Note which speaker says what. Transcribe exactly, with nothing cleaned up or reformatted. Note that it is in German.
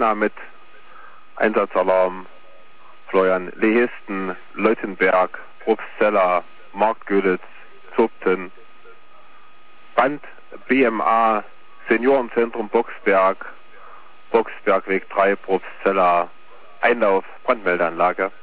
Speaker 1: Jena mit Einsatzalarm, Florian, Lehisten, Leutenberg, Probstzella, Marktgöditz, Zugten, Band B M A, Seniorenzentrum Boxberg, Boxbergweg drei, Probstzella, Einlauf, Brandmeldeanlage.